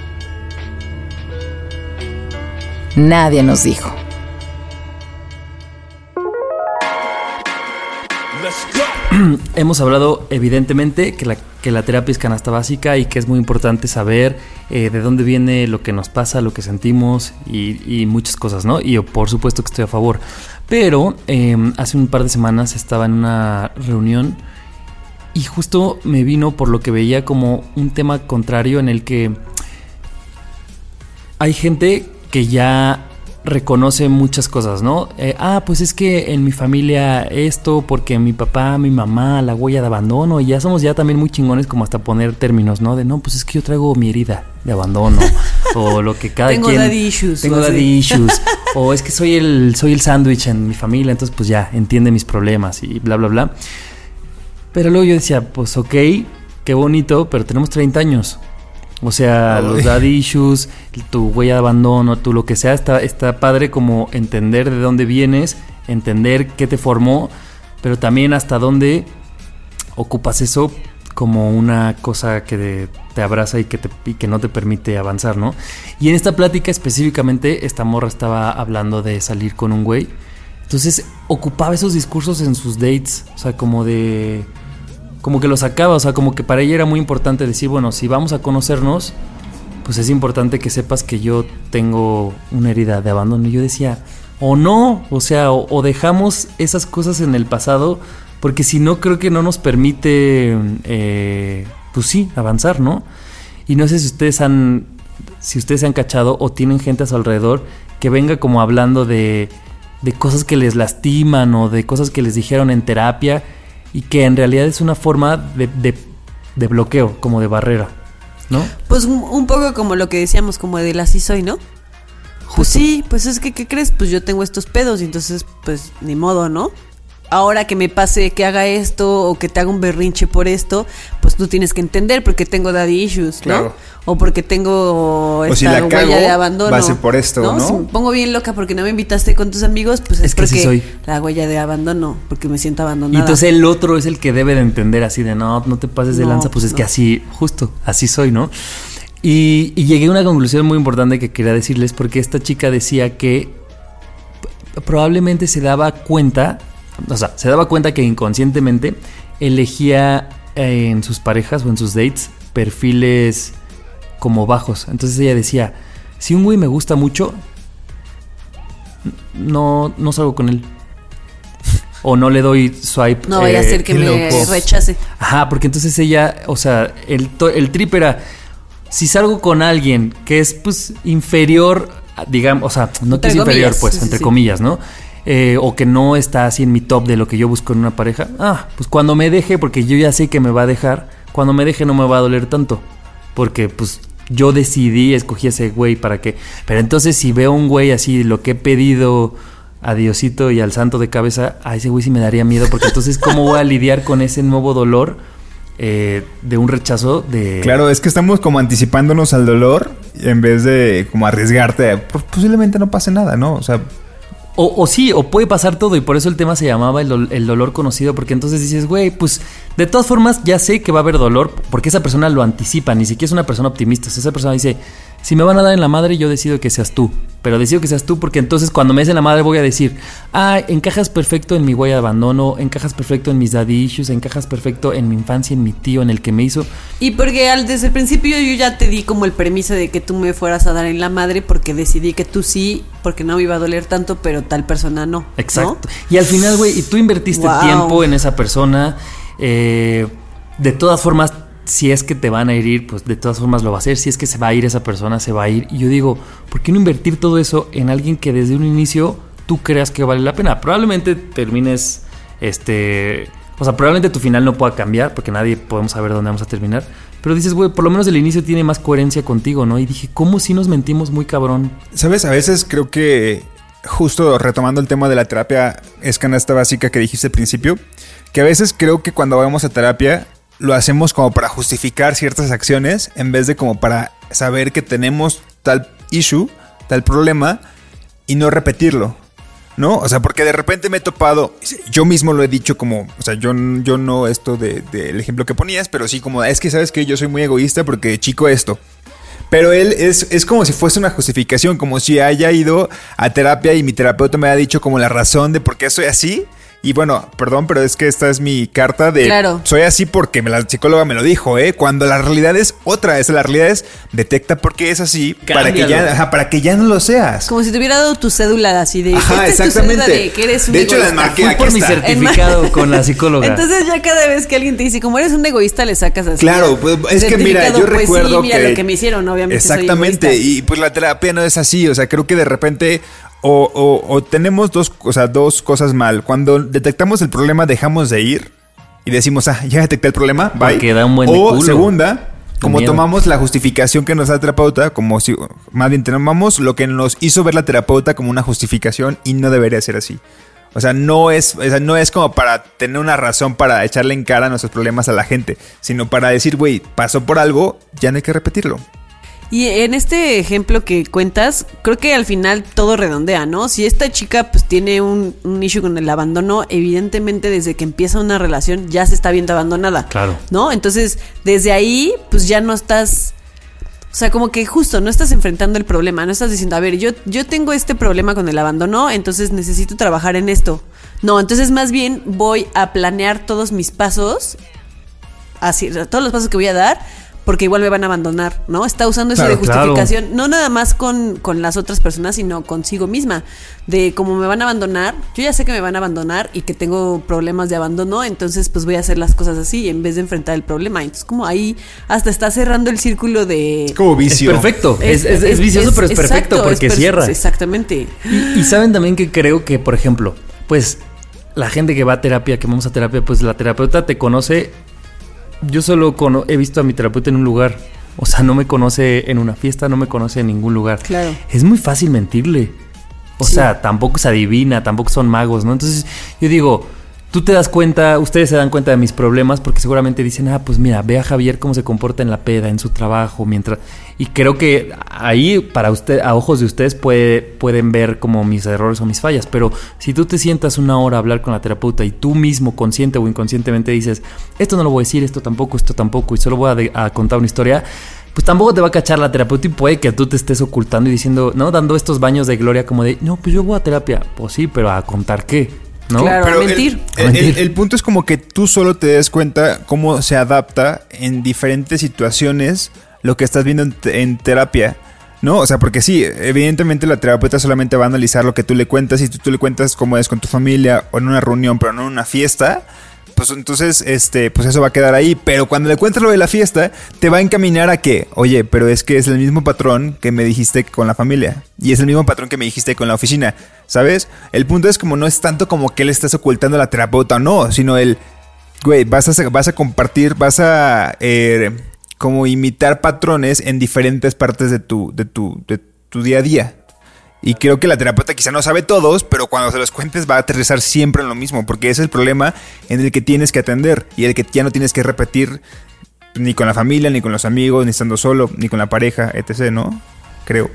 Nadie nos dijo. Hemos hablado evidentemente que la, que la terapia es canasta básica y que es muy importante saber eh, de dónde viene lo que nos pasa, lo que sentimos y, y muchas cosas, ¿no? Y yo por supuesto que estoy a favor. Pero eh, hace un par de semanas estaba en una reunión y justo me vino por lo que veía como un tema contrario en el que hay gente que ya reconoce muchas cosas, ¿no? Eh, ah, pues es que en mi familia esto, porque mi papá, mi mamá, la huella de abandono, y ya somos ya también muy chingones como hasta poner términos, ¿no? De no, pues es que yo traigo mi herida de abandono, o lo que cada Tengo quien... daddy issues, Tengo o daddy así. issues, o es que soy el soy el sándwich en mi familia, entonces pues ya, entiende mis problemas y bla, bla, bla. Pero luego yo decía, pues ok, qué bonito, pero tenemos treinta años. O sea, Ay. los daddy issues, tu huella de abandono, tú lo que sea, está, está padre como entender de dónde vienes, entender qué te formó, pero también hasta dónde ocupas eso como una cosa que te, te abraza y que, te, y que no te permite avanzar, ¿no? Y en esta plática específicamente, esta morra estaba hablando de salir con un güey. Entonces ocupaba esos discursos en sus dates, o sea, como de... como que lo sacaba, o sea, como que para ella era muy importante decir, bueno, si vamos a conocernos, pues es importante que sepas que yo tengo una herida de abandono. Y yo decía, o no, o sea, o, o dejamos esas cosas en el pasado, porque si no, creo que no nos permite, eh, pues sí, avanzar, ¿no? Y no sé si ustedes han, si ustedes se han cachado o tienen gente a su alrededor que venga como hablando de, de cosas que les lastiman o de cosas que les dijeron en terapia, y que en realidad es una forma de, de, de bloqueo, como de barrera, ¿no? Pues un, un poco como lo que decíamos, como del así soy, ¿no? Pues sí, pues es que, ¿qué crees? Pues yo tengo estos pedos y entonces, pues, ni modo, ¿no? Ahora que me pase que haga esto o que te haga un berrinche por esto, pues tú tienes que entender porque tengo daddy issues, ¿no? Claro. O porque tengo esta O si la huella cago, de abandono. va a ser por esto, ¿no? Si me pongo bien loca porque no me invitaste con tus amigos, pues es, Es que porque así soy. la huella de abandono, porque me siento abandonada. Y entonces el otro es el que debe de entender así de no, no te pases de No, lanza, pues pues es que no. así, justo, así soy, ¿no? Y, y llegué a una conclusión muy importante que quería decirles, porque esta chica decía que p- probablemente se daba cuenta, o sea, se daba cuenta que inconscientemente elegía eh, en sus parejas o en sus dates perfiles como bajos. Entonces ella decía, si un güey me gusta mucho, no, no salgo con él. O no le doy swipe. No vaya a eh, ser que qué me loco. rechace. Ajá, porque entonces ella, o sea, el, to- el trip era, si salgo con alguien que es pues inferior, a- digamos, o sea, no que Entre es inferior, comillas, pues, sí, sí, entre sí. comillas, ¿no? Eh, o que no está así en mi top de lo que yo busco en una pareja. Ah, pues cuando me deje, porque yo ya sé que me va a dejar, cuando me deje no me va a doler tanto. Porque pues yo decidí, escogí ese güey para que... Pero entonces si veo un güey así, lo que he pedido a Diosito y al santo de cabeza, a ese güey sí me daría miedo, porque entonces ¿cómo voy a lidiar con ese nuevo dolor eh, de un rechazo de... Claro, es que estamos como anticipándonos al dolor en vez de como arriesgarte. Pues, posiblemente no pase nada, ¿no? O sea, O, o sí, o puede pasar todo, y por eso el tema se llamaba el, dol- el dolor conocido, porque entonces dices, güey, pues de todas formas ya sé que va a haber dolor, porque esa persona lo anticipa, ni siquiera es una persona optimista. O sea, esa persona dice, si me van a dar en la madre, yo decido que seas tú. Pero decido que seas tú porque entonces cuando me des en la madre voy a decir, ah, encajas perfecto en mi huella de abandono, encajas perfecto en mis daddy issues, encajas perfecto en mi infancia, en mi tío, en el que me hizo. Y porque al, desde el principio yo ya te di como el permiso de que tú me fueras a dar en la madre porque decidí que tú sí, porque no me iba a doler tanto, pero tal persona no. Exacto. ¿no? Y al final, güey, y tú invertiste Wow. tiempo en esa persona. Eh, de todas formas, si es que te van a herir, pues de todas formas lo va a hacer. Si es que se va a ir esa persona, se va a ir. Y yo digo, ¿por qué no invertir todo eso en alguien que desde un inicio tú creas que vale la pena? Probablemente termines, este... O sea, probablemente tu final no pueda cambiar, porque nadie podemos saber dónde vamos a terminar. Pero dices, güey, por lo menos el inicio tiene más coherencia contigo, ¿no? Y dije, ¿cómo si nos mentimos muy cabrón? ¿Sabes? A veces creo que, justo retomando el tema de la terapia, es canasta básica que dijiste al principio, que a veces creo que cuando vamos a terapia lo hacemos como para justificar ciertas acciones en vez de como para saber que tenemos tal issue, tal problema y no repetirlo, ¿no? O sea, porque de repente me he topado, yo mismo lo he dicho como, o sea, yo, yo no esto del de, de ejemplo que ponías, pero sí como, es que sabes que yo soy muy egoísta porque chico esto. Pero él es, es como si fuese una justificación, como si haya ido a terapia y mi terapeuta me haya dicho como la razón de por qué soy así. Y bueno, perdón, pero es que esta es mi carta de claro. Soy así porque me la psicóloga me lo dijo, ¿eh? Cuando la realidad es otra, es la realidad es detecta por qué es así para que, ya, ajá, para que ya no lo seas. Como si te hubiera dado tu cédula así de... Ajá, esta exactamente. Es tu cédula de que eres un de hecho, egoísta. las marqué, Fui aquí por mi está. certificado con la psicóloga. Entonces ya cada vez que alguien te dice, como eres un egoísta, le sacas así. Claro, pues es que mira, yo pues recuerdo sí, mira que... lo que me hicieron, obviamente. Exactamente, soy egoísta. y pues la terapia no es así, o sea, creo que de repente... O, o, o tenemos dos, o sea, dos cosas mal. Cuando detectamos el problema, dejamos de ir y decimos, ah, ya detecté el problema, bye. Porque da un buen o de culo. segunda, como miedo. tomamos la justificación que nos da el terapeuta, como si, más bien tomamos lo que nos hizo ver la terapeuta como una justificación y no debería ser así. O sea, no es, o sea, no es como para tener una razón para echarle en cara nuestros problemas a la gente, sino para decir, güey, pasó por algo, ya no hay que repetirlo. Y en este ejemplo que cuentas, creo que al final todo redondea, ¿no? Si esta chica pues tiene un, un issue con el abandono, evidentemente desde que empieza una relación ya se está viendo abandonada. Claro. ¿No? Entonces, desde ahí, pues ya no estás... O sea, como que justo no estás enfrentando el problema, no estás diciendo, a ver, yo, yo tengo este problema con el abandono, entonces necesito trabajar en esto. No, entonces más bien voy a planear todos mis pasos, así, todos los pasos que voy a dar, porque igual me van a abandonar, ¿no? Está usando eso Claro, de justificación, claro. No nada más con, con las otras personas, sino consigo misma. De como me van a abandonar, yo ya sé que me van a abandonar y que tengo problemas de abandono, entonces pues voy a hacer las cosas así en vez de enfrentar el problema. Entonces como ahí hasta está cerrando el círculo de... Como vicio. Es perfecto, es, es, es, es vicioso, es, pero es perfecto exacto, porque es per- cierra. Exactamente. Y, y saben también que creo que, por ejemplo, pues la gente que va a terapia, que vamos a terapia, pues la terapeuta te conoce... Yo solo cono- he visto a mi terapeuta en un lugar. O sea, no me conoce en una fiesta, no me conoce en ningún lugar. Claro. Es muy fácil mentirle. O sí. sea, tampoco se adivina, tampoco son magos, ¿no? Entonces, yo digo, tú te das cuenta, ustedes se dan cuenta de mis problemas porque seguramente dicen, ah, pues mira, ve a Javier cómo se comporta en la peda, en su trabajo, mientras... Y creo que ahí, para usted, a ojos de ustedes, puede, pueden ver como mis errores o mis fallas. Pero si tú te sientas una hora a hablar con la terapeuta y tú mismo, consciente o inconscientemente, dices, esto no lo voy a decir, esto tampoco, esto tampoco, y solo voy a, de- a contar una historia... Pues tampoco te va a cachar la terapeuta y puede que tú te estés ocultando y diciendo, ¿no? Dando estos baños de gloria como de, no, pues yo voy a terapia. Pues sí, pero ¿a contar qué? ¿No? Claro, Pero a mentir. El, el, el, el punto es como que tú solo te des cuenta cómo se adapta en diferentes situaciones lo que estás viendo en, en terapia, ¿no? O sea, porque sí, evidentemente la terapeuta solamente va a analizar lo que tú le cuentas y tú, tú le cuentas cómo es con tu familia o en una reunión, pero no en una fiesta. Pues entonces, este, pues eso va a quedar ahí. Pero cuando le cuentas lo de la fiesta, te va a encaminar a que, oye, pero es que es el mismo patrón que me dijiste con la familia. Y es el mismo patrón que me dijiste con la oficina, ¿sabes? El punto es como no es tanto como que le estás ocultando a la terapeuta o no, sino el, güey, vas a, vas a compartir, vas a eh, como imitar patrones en diferentes partes de tu, de tu, de tu día a día. Y creo que la terapeuta quizá no sabe todos, pero cuando se los cuentes va a aterrizar siempre en lo mismo, porque ese es el problema en el que tienes que atender y el que ya no tienes que repetir ni con la familia, ni con los amigos, ni estando solo, ni con la pareja, etcétera, ¿no? Creo.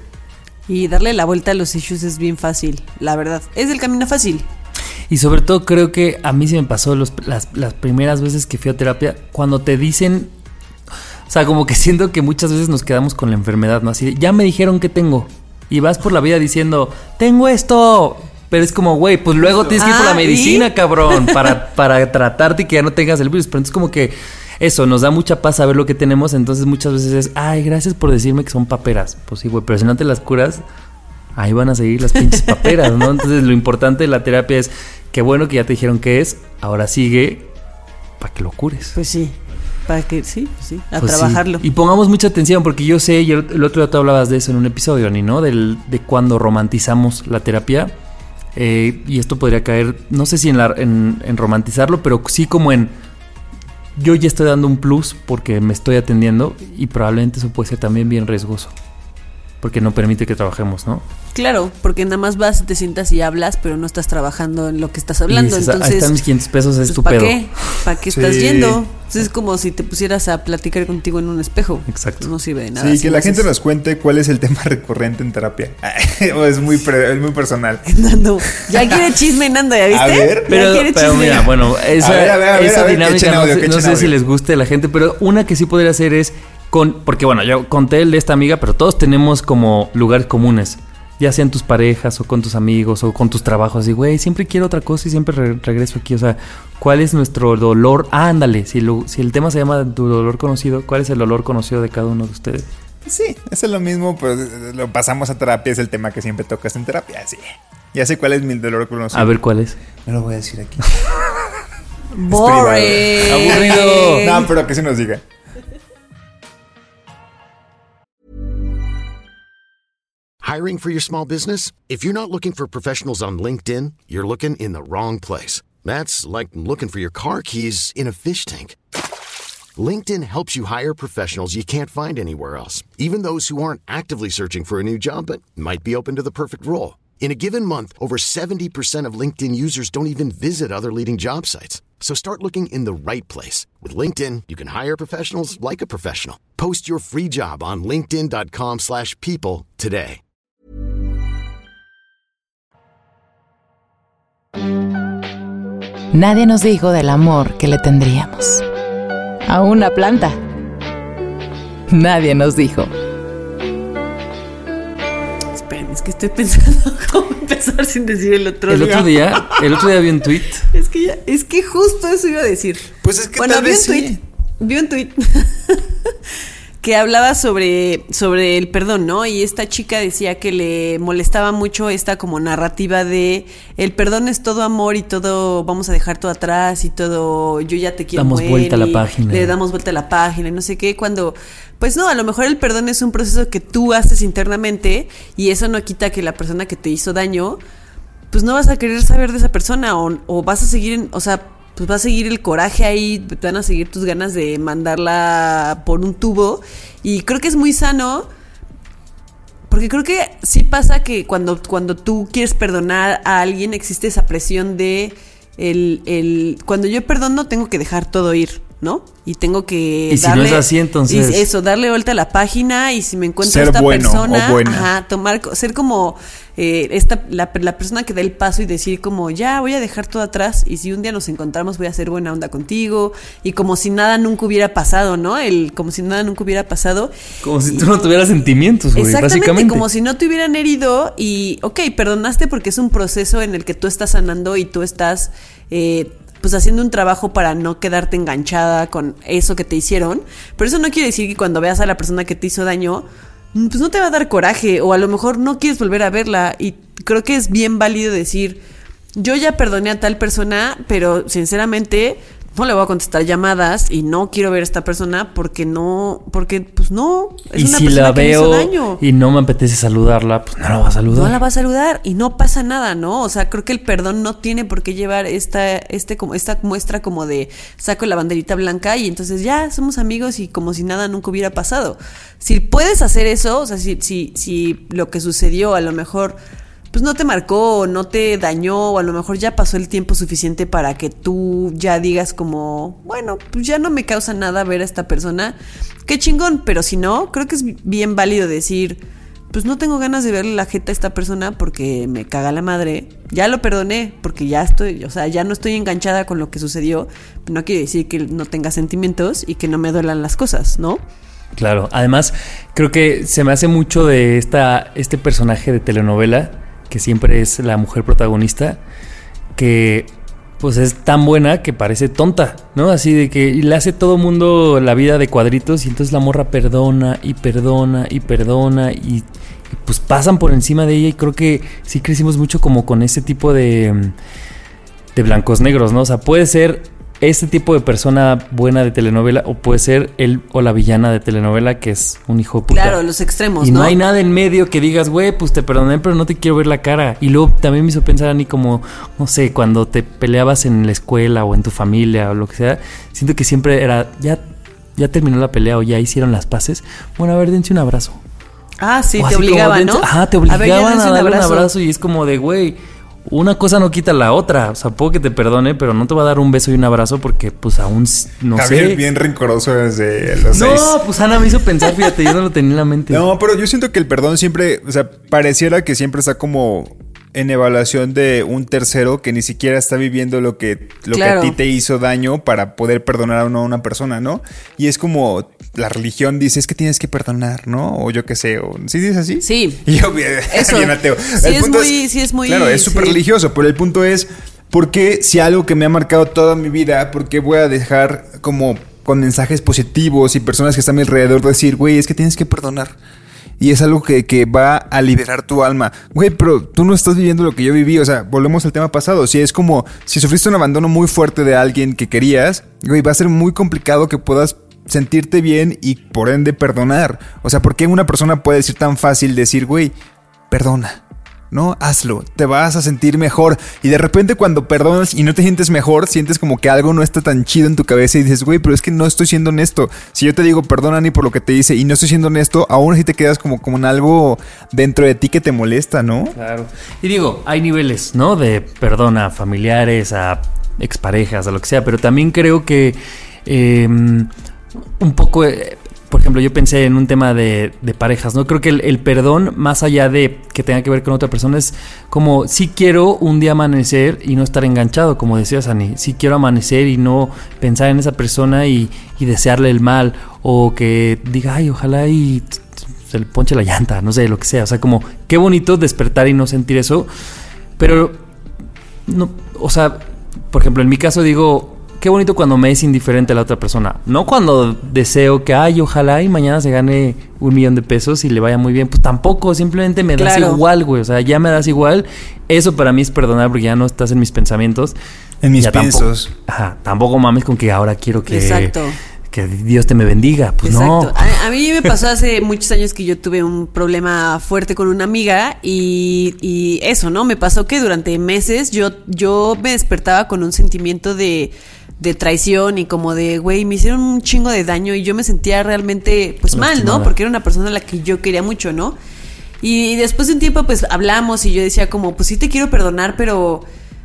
Y darle la vuelta a los issues es bien fácil, la verdad. Es el camino fácil. Y sobre todo creo que a mí se me pasó los, las, las primeras veces que fui a terapia, cuando te dicen... O sea, como que siento que muchas veces nos quedamos con la enfermedad, ¿no? Así de, ya me dijeron que tengo. Y vas por la vida diciendo, tengo esto. Pero es como, güey, pues luego tienes que ir por la Ah, medicina, ¿y? cabrón, para, para tratarte y que ya no tengas el virus. Pero entonces como que eso, nos da mucha paz saber lo que tenemos. Entonces muchas veces es, ay, gracias por decirme que son paperas. Pues sí, güey, pero si no te las curas, ahí van a seguir las pinches paperas, ¿no? Entonces lo importante de la terapia es, qué bueno que ya te dijeron qué es, ahora sigue para que lo cures. Pues sí, para que sí, pues sí, a Pues trabajarlo. sí. Y pongamos mucha atención, porque yo sé, y el, el otro día tú hablabas de eso en un episodio, Ani, ¿no? Del, de cuando romantizamos la terapia. Eh, y esto podría caer, no sé si en, la, en, en romantizarlo, pero sí como en, yo ya estoy dando un plus porque me estoy atendiendo, y probablemente eso puede ser también bien riesgoso, porque no permite que trabajemos, ¿no? Claro, porque nada más vas, te sientas y hablas, pero no estás trabajando en lo que estás hablando. Y dices, Entonces, ahí están mis quinientos pesos, es pues, tu ¿para pedo. qué? ¿Para qué estás Sí. yendo? Entonces es como si te pusieras a platicar contigo en un espejo. Exacto. No sirve de nada. Sí, si que no la gente haces- nos cuente cuál es el tema recurrente en terapia. O es muy, pre- es muy personal. Nando, ya quiere chisme, Nando, ¿ya viste? A ver. Ya Pero, quiere pero chisme. mira, bueno, esa, A ver, a ver, a ver, esa a ver, que dinámica echen no, audio, sé, que no echen sé si audio. les guste a la gente, pero una que sí podría hacer es con, porque bueno, yo conté el de esta amiga, pero todos tenemos como lugares comunes, ya sean tus parejas o con tus amigos o con tus trabajos, y güey, siempre quiero otra cosa y siempre re- regreso aquí, o sea, ¿cuál es nuestro dolor? Ah, ándale, si, lo- si el tema se llama tu dolor conocido, ¿cuál es el dolor conocido de cada uno de ustedes? Sí, eso es lo mismo, pero lo pasamos a terapia, es el tema que siempre tocas en terapia. Sí. Ya sé cuál es mi dolor conocido. A ver, ¿cuál es? No lo voy a decir aquí. Boring. Aburrido. No, pero que se nos diga. Hiring for your small business? If you're not looking for professionals on LinkedIn, you're looking in the wrong place. That's like looking for your car keys in a fish tank. LinkedIn helps you hire professionals you can't find anywhere else, even those who aren't actively searching for a new job but might be open to the perfect role. In a given month, over seventy percent of LinkedIn users don't even visit other leading job sites. So start looking in the right place. With LinkedIn, you can hire professionals like a professional. Post your free job on linkedin dot com slash people today. Nadie nos dijo del amor que le tendríamos a una planta. Nadie nos dijo. Esperen, es que estoy pensando cómo empezar sin decir el otro El día. otro día, el otro día vi un tweet. Es que ya, es que justo eso iba a decir. Pues es que bueno, tal vi un vez tweet, sí. vi un tweet que hablaba sobre, sobre el perdón, ¿no? Y esta chica decía que le molestaba mucho esta como narrativa de el perdón es todo amor y todo, vamos a dejar todo atrás y todo, yo ya te quiero. Damos muere, vuelta a la y página. Le damos vuelta a la página y no sé qué, cuando, pues no, a lo mejor el perdón es un proceso que tú haces internamente y eso no quita que la persona que te hizo daño, pues no vas a querer saber de esa persona o, o vas a seguir, en, o sea, pues va a seguir el coraje ahí, te van a seguir tus ganas de mandarla por un tubo. Y creo que es muy sano, porque creo que sí pasa que cuando, cuando tú quieres perdonar a alguien existe esa presión de el, el cuando yo perdono tengo que dejar todo ir, ¿no? Y tengo que Y si no es así, entonces- y eso, darle vuelta a la página y si me encuentro Ser esta bueno persona, o buena. ajá, tomar, ser como eh, esta la, la persona que da el paso y decir como ya voy a dejar todo atrás y si un día nos encontramos voy a hacer buena onda contigo y como si nada nunca hubiera pasado, ¿no? El como si nada nunca hubiera pasado. Como si tú no tuvieras sentimientos, güey, Exactamente, básicamente. como si no te hubieran herido y, ok, perdonaste porque es un proceso en el que tú estás sanando y tú estás, eh, pues, haciendo un trabajo para no quedarte enganchada con eso que te hicieron. Pero eso no quiere decir que cuando veas a la persona que te hizo daño, pues no te va a dar coraje o a lo mejor no quieres volver a verla. Y creo que es bien válido decir, yo ya perdoné a tal persona, pero sinceramente no le voy a contestar llamadas y no quiero ver a esta persona porque no, porque pues no, es Y una si persona la que me hizo veo daño. y no me apetece saludarla, pues no la va a saludar. No la va a saludar y no pasa nada, ¿no? O sea, creo que el perdón no tiene por qué llevar esta, este, como, esta muestra como de saco la banderita blanca y entonces ya somos amigos y como si nada nunca hubiera pasado. Si puedes hacer eso, o sea, si, si, si lo que sucedió a lo mejor pues no te marcó o no te dañó o a lo mejor ya pasó el tiempo suficiente para que tú ya digas como, bueno, pues ya no me causa nada ver a esta persona, qué chingón, pero si no, creo que es bien válido decir, pues no tengo ganas de verle la jeta a esta persona porque me caga la madre. Ya lo perdoné porque ya estoy, o sea, ya no estoy enganchada con lo que sucedió. No quiere decir que no tenga sentimientos y que no me duelan las cosas, ¿no? Claro, además creo que se me hace mucho de esta este personaje de telenovela que siempre es la mujer protagonista, que pues es tan buena que parece tonta, ¿no? Así de que le hace todo mundo la vida de cuadritos y entonces la morra perdona y perdona y perdona y, y pues pasan por encima de ella, y creo que sí crecimos mucho como con ese tipo de de blancos negros, ¿no? O sea, puede ser este tipo de persona buena de telenovela o puede ser él o la villana de telenovela que es un hijo de puta. Claro, los extremos, y ¿no? no hay nada en medio que digas, güey, pues te perdoné, pero no te quiero ver la cara. Y luego también me hizo pensar a mí como, no sé, cuando te peleabas en la escuela o en tu familia o lo que sea, siento que siempre era, ya, ya terminó la pelea o ya hicieron las paces. Bueno, a ver, dense un abrazo. Ah, sí, o te obligaban, como, ¿no? Ajá, te obligaban a, ver, a darle un abrazo. un abrazo y es como de, güey, una cosa no quita la otra. O sea, puedo que te perdone, pero no te va a dar un beso y un abrazo porque, pues, aún no Javier, sé. bien rencoroso desde los No, seis. pues Ana me hizo pensar, fíjate, yo no lo tenía en la mente. No, pero yo siento que el perdón siempre, o sea, pareciera que siempre está como en evaluación de un tercero que ni siquiera está viviendo lo que, lo claro. que a ti te hizo daño para poder perdonar a una, una persona, ¿no? Y es como la religión dice, es que tienes que perdonar, ¿no? O yo qué sé, o ¿sí dices así? Sí. Y yo bien, Eso. bien ateo. Sí, El es punto muy, sí es muy... Claro, es súper sí. religioso, pero el punto es, ¿por qué si algo que me ha marcado toda mi vida, por qué voy a dejar como con mensajes positivos y personas que están a mi alrededor decir, güey, es que tienes que perdonar? Y es algo que, que va a liberar tu alma. Güey, pero tú no estás viviendo lo que yo viví. O sea, volvemos al tema pasado. Si es como, si sufriste un abandono muy fuerte de alguien que querías, güey, va a ser muy complicado que puedas sentirte bien y por ende perdonar. O sea, ¿por qué una persona puede decir tan fácil decir, güey, perdona? No, hazlo, te vas a sentir mejor. Y de repente cuando perdonas y no te sientes mejor, sientes como que algo no está tan chido en tu cabeza y dices, güey, pero es que no estoy siendo honesto. Si yo te digo perdona ni por lo que te hice y no estoy siendo honesto, aún así te quedas como, como en algo dentro de ti que te molesta, ¿no? Claro. Y digo, hay niveles, ¿no? De perdón a familiares, a exparejas, a lo que sea, pero también creo que eh, un poco... Eh, por ejemplo, yo pensé en un tema de, de parejas, ¿no? Creo que el, el perdón, más allá de que tenga que ver con otra persona, es como, sí quiero un día amanecer y no estar enganchado, como decías, Ani. Sí quiero amanecer y no pensar en esa persona y, y desearle el mal. O que diga, ay, ojalá y se le ponche la llanta, no sé, lo que sea. O sea, como, qué bonito despertar y no sentir eso. Pero, no, o sea, por ejemplo, en mi caso digo... Qué bonito cuando me es indiferente la otra persona. No cuando deseo que, ay, ojalá y mañana se gane un millón de pesos y le vaya muy bien. Pues tampoco, simplemente me das claro. igual, güey. O sea, ya me das igual. Eso para mí es perdonar porque ya no estás en mis pensamientos. En mis ya piensos. Tampoco, ajá, tampoco mames con que ahora quiero que... Exacto. Que Dios te me bendiga. Pues Exacto. no. A, a mí me pasó hace muchos años que yo tuve un problema fuerte con una amiga y, y eso, ¿no? Me pasó que durante meses yo, yo me despertaba con un sentimiento de... de traición y como de, güey, me hicieron un chingo de daño y yo me sentía realmente, pues mal, Lastimada. ¿no? Porque era una persona a la que yo quería mucho, ¿no? Y después de un tiempo, pues, hablamos y yo decía como, pues sí te quiero perdonar, pero...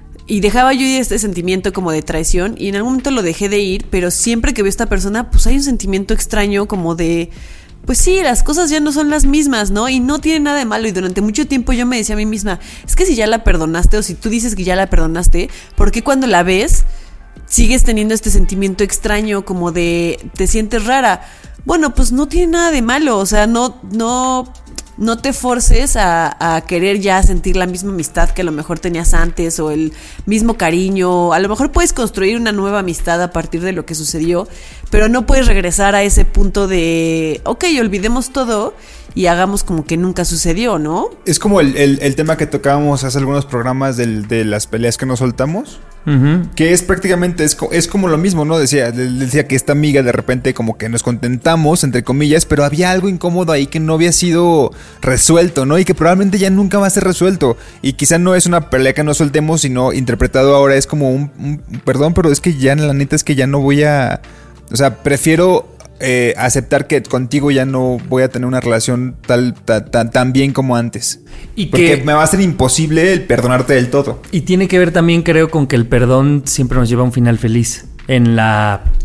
Y dejaba yo este sentimiento como de traición y en algún momento lo dejé de ir, pero siempre que veo a esta persona, pues hay un sentimiento extraño como de... Pues sí, las cosas ya no son las mismas, ¿no? Y no tiene nada de malo. Y durante mucho tiempo yo me decía a mí misma, es que si ya la perdonaste o si tú dices que ya la perdonaste, ¿por qué cuando la ves... sigues teniendo este sentimiento extraño como de te sientes rara? Bueno, pues no tiene nada de malo, o sea, no, no, no te forces a, a querer ya sentir la misma amistad que a lo mejor tenías antes o el mismo cariño. A lo mejor puedes construir una nueva amistad a partir de lo que sucedió, pero no puedes regresar a ese punto de, ok, olvidemos todo y hagamos como que nunca sucedió, ¿no? Es como el, el, el tema que tocábamos hace algunos programas del, de las peleas que nos soltamos. Uh-huh. Que es prácticamente, es, es como lo mismo, ¿no? Decía, decía que esta amiga de repente como que nos contentamos, entre comillas, pero había algo incómodo ahí que no había sido resuelto, ¿no? Y que probablemente ya nunca va a ser resuelto. Y quizá no es una pelea que nos soltemos, sino interpretado ahora es como un, un perdón, pero es que ya la neta es que ya no voy a... O sea, prefiero... Eh, aceptar que contigo ya no voy a tener una relación tal, tan, tan, tan bien como antes. Y porque que, me va a ser imposible el perdonarte del todo. Y tiene que ver también, creo, con que el perdón siempre nos lleva a un final feliz. En la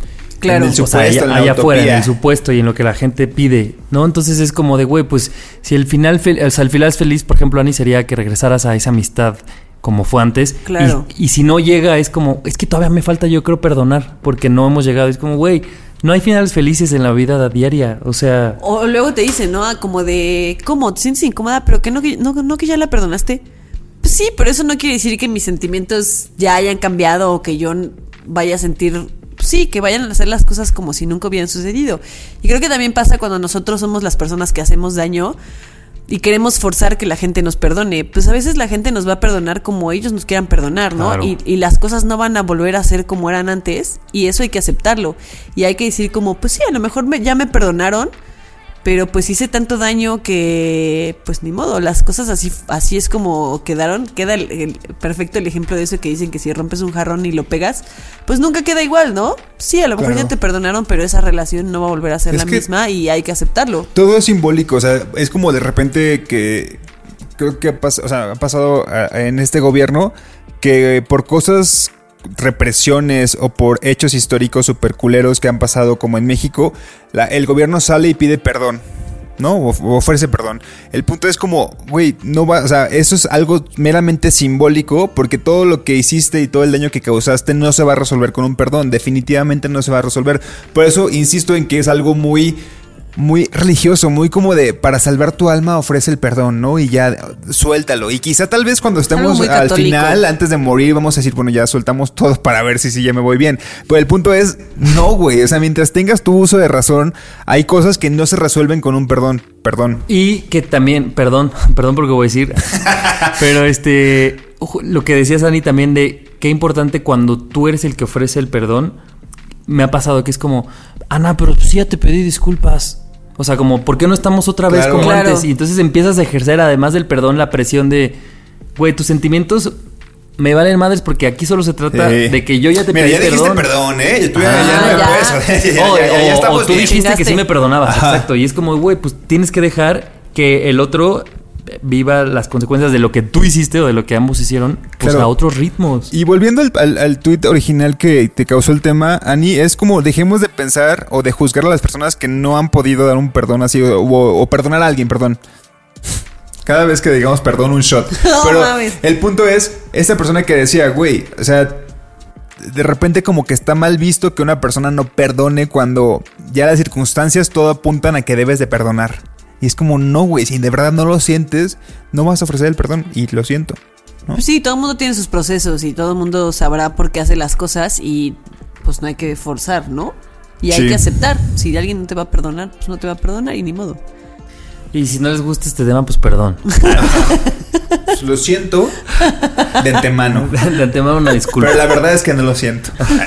Claro. En el O sea, supuesto, allá, en la allá utopía. afuera, en el supuesto y en lo que la gente pide, ¿no? Entonces es como de, güey, pues si el final, fel- o sea, el final es feliz, por ejemplo, Ani, sería que regresaras a esa amistad como fue antes. Claro. Y, y si no llega, es como, es que todavía me falta, yo creo, perdonar, porque no hemos llegado. Es como, güey, no hay finales felices en la vida diaria, o sea... O luego te dicen, ¿no? Como de, ¿cómo? ¿Te sientes incómoda? ¿Pero que no, que no, no que ya la perdonaste? Pues sí, pero eso no quiere decir que mis sentimientos ya hayan cambiado o que yo vaya a sentir... Sí, que vayan a hacer las cosas como si nunca hubieran sucedido. Y creo que también pasa cuando nosotros somos las personas que hacemos daño y queremos forzar que la gente nos perdone. Pues a veces la gente nos va a perdonar como ellos nos quieran perdonar, ¿no? Claro. Y, y las cosas no van a volver a ser como eran antes y eso hay que aceptarlo. Y hay que decir como, pues sí, a lo mejor me, ya me perdonaron, pero pues hice tanto daño que pues ni modo, las cosas así así es como quedaron. Queda el, el perfecto el ejemplo de eso que dicen que si rompes un jarrón y lo pegas, pues nunca queda igual, ¿no? Sí, a lo mejor Claro. ya te perdonaron, pero esa relación no va a volver a ser Es la que- misma y hay que aceptarlo. Todo es simbólico, o sea, es como de repente que creo que ha, pas- o sea, ha pasado a- en este gobierno que por cosas, represiones o por hechos históricos superculeros que han pasado como en México, la- el gobierno sale y pide perdón, ¿no? O, o ofrece perdón. El punto es como, güey, no va, o sea, eso es algo meramente simbólico porque todo lo que hiciste y todo el daño que causaste no se va a resolver con un perdón, definitivamente no se va a resolver. Por eso insisto en que es algo muy... muy religioso, muy como de para salvar tu alma ofrece el perdón, ¿no? Y ya suéltalo. Y quizá tal vez cuando Algo estemos muy al católico. final, antes de morir, vamos a decir, bueno, ya soltamos todo para ver si sí ya me voy bien. Pero el punto es, no, güey. O sea, mientras tengas tu uso de razón, hay cosas que no se resuelven con un perdón. Perdón. Y que también, perdón, perdón por lo que voy a decir, pero este, ojo, lo que decías, Ani, también de qué importante cuando tú eres el que ofrece el perdón, me ha pasado que es como, Ana, pero sí ya te pedí disculpas. O sea, como, ¿por qué no estamos otra vez Claro. como Claro. antes? Y entonces empiezas a ejercer, además del perdón, la presión de, güey, tus sentimientos me valen madres porque aquí solo se trata Sí. de que yo ya te Mira, pedí ya dijiste perdón. perdón, ¿eh? Tú Ah, ya, ya, ya. puedes. ya, ya, O, ya, ya, ya o- estamos o tú bien. dijiste que sí Chingaste. me perdonabas, Ajá. exacto. Y es como, güey, pues tienes que dejar que el otro viva las consecuencias de lo que tú hiciste o de lo que ambos hicieron, pues Claro. a otros ritmos. Y volviendo al, al, al tuit original que te causó el tema, Ani, es como dejemos de pensar o de juzgar a las personas que no han podido dar un perdón así o, o- o perdonar a alguien, perdón. Cada vez que digamos perdón, un shot. No Pero mames. el punto es, esta persona que decía, güey, o sea, de repente como que está mal visto que una persona no perdone cuando ya las circunstancias todo apuntan a que debes de perdonar. Y es como, no, güey, si de verdad no lo sientes, no vas a ofrecer el perdón. Y lo siento. ¿no? Pues sí, todo el mundo tiene sus procesos y todo el mundo sabrá por qué hace las cosas y pues no hay que forzar, ¿no? Y hay Sí. que aceptar. Si alguien no te va a perdonar, pues no te va a perdonar y ni modo. Y si no les gusta este tema, pues perdón. Pues lo siento de antemano. De antemano una disculpa. Pero la verdad es que no lo siento.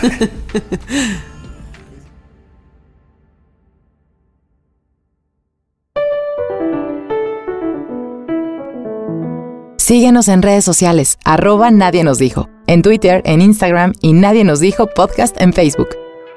Síguenos en redes sociales, arroba Nadie Nos Dijo, en Twitter, en Instagram y Nadie Nos Dijo Podcast en Facebook.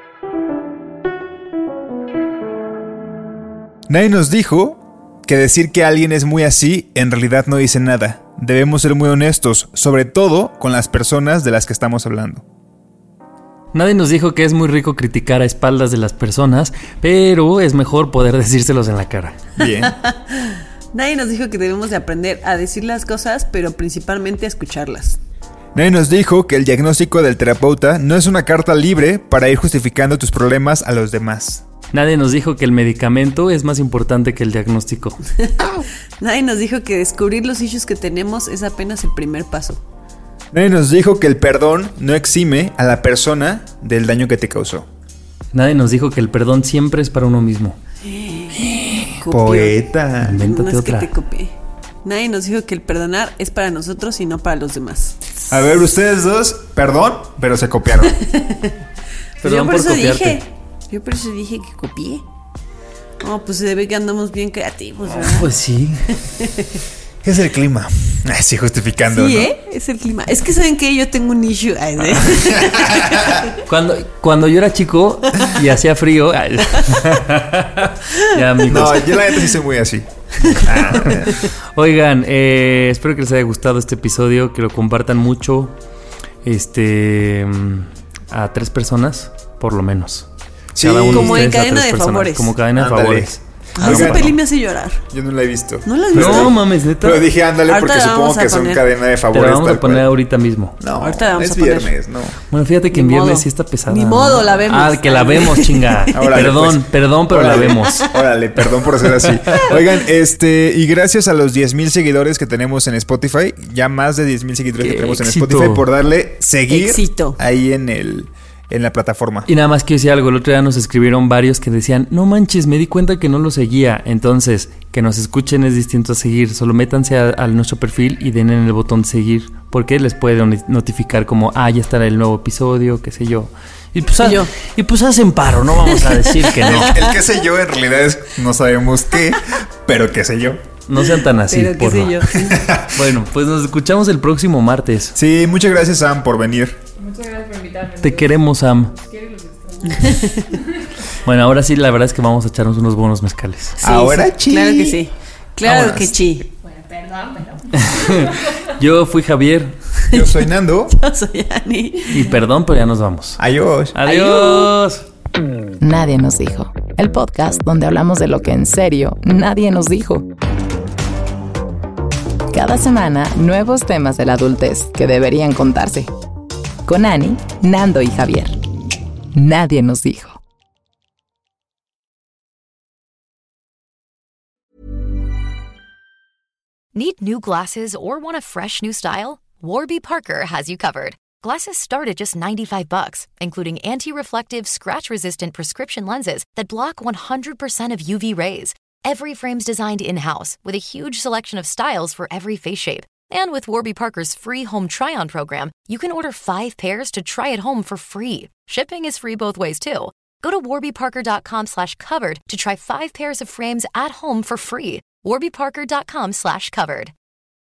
Nadie nos dijo que decir que alguien es muy así en realidad no dice nada. Debemos ser muy honestos, sobre todo con las personas de las que estamos hablando. Nadie nos dijo que es muy rico criticar a espaldas de las personas, pero es mejor poder decírselos en la cara. Bien. Nadie nos dijo que debemos de aprender a decir las cosas, pero principalmente a escucharlas. Nadie nos dijo que el diagnóstico del terapeuta no es una carta libre para ir justificando tus problemas a los demás. Nadie nos dijo que el medicamento es más importante que el diagnóstico. Nadie nos dijo que descubrir los issues que tenemos es apenas el primer paso. Nadie nos dijo que el perdón no exime a la persona del daño que te causó. Nadie nos dijo que el perdón siempre es para uno mismo. Copió. Poeta. No Invéntate es que otra. te copié. Nadie nos dijo que el perdonar es para nosotros y no para los demás. A ver, ustedes dos, perdón, pero se copiaron. Pues Perdón yo por, por eso copiarte. dije. Yo por eso dije que copié. No, pues se ve que andamos bien creativos, ¿verdad? Pues sí. ¿Qué es el clima? Ay, sí, justificando, Sí, ¿no? ¿eh? Es el clima. Es que saben que yo tengo un issue. Ay, ¿sí? Cuando, cuando yo era chico y hacía frío. ay, ya, amigos. No, yo la neta sí soy muy así. Oigan, eh, espero que les haya gustado este episodio, que lo compartan mucho, este, a tres personas, por lo menos. Sí, Cada uno como de en ustedes a cadena tres de personas, favores. Como cadena de Ándale. favores. Ay, esa peli me hace llorar. Yo no la he visto. ¿No la has visto? No mames, neta. Pero dije ándale Ahorita porque la supongo vamos a que son poner. cadena de Te favores. la vamos tal a poner cual. ahorita mismo. No, Ahorita la vamos es a poner. viernes, no. Bueno, fíjate que Ni en viernes modo. sí está pesada. Ni modo, la vemos. Ah, que la vemos, chinga. Órale, perdón, pues. perdón, pero Órale. la vemos. Órale, perdón por ser así. Oigan, este, y gracias a los diez mil seguidores que tenemos en Spotify, ya más de diez mil seguidores Qué que tenemos éxito. en Spotify, por darle seguir Éxito. ahí en el en la plataforma. Y nada más quiero decir algo. El otro día nos escribieron varios que decían, no manches, me di cuenta que no lo seguía. Entonces, que nos escuchen es distinto a seguir. Solo métanse a, a nuestro perfil y den en el botón seguir, porque les puede notificar como, ah, ya estará el nuevo episodio, qué sé yo. Y pues, Y yo. y pues hacen paro, no vamos a decir que no. El, el qué sé yo en realidad es no sabemos qué, pero qué sé yo. No sean tan así, Pero qué sé porfa. yo. Bueno, pues nos escuchamos el próximo martes. Sí, muchas gracias, Sam, por venir. Muchas gracias por invitarme. Te queremos, Sam. Bueno, ahora sí, la verdad es que vamos a echarnos unos buenos mezcales. Sí, Ahora sí, chi. Claro que sí. Claro Vámonos. que sí. Bueno, perdón, pero... Yo fui Javier Yo soy Nando. Yo soy Ani. y perdón, pero ya nos vamos. Adiós. Adiós. Nadie nos dijo. El podcast donde hablamos de lo que en serio nadie nos dijo. Cada semana, nuevos temas de la adultez que deberían contarse. Con Ani, Nando y Javier. Nadie nos dijo. Need new glasses or want a fresh new style? Warby Parker has you covered. Glasses start at just ninety-five bucks, including anti-reflective, scratch-resistant prescription lenses that block one hundred percent of U V rays. Every frame's designed in-house with a huge selection of styles for every face shape. And with Warby Parker's free home try-on program, you can order five pairs to try at home for free. Shipping is free both ways, too. Go to warbyparker.com slash covered to try five pairs of frames at home for free. warbyparker.com slash covered.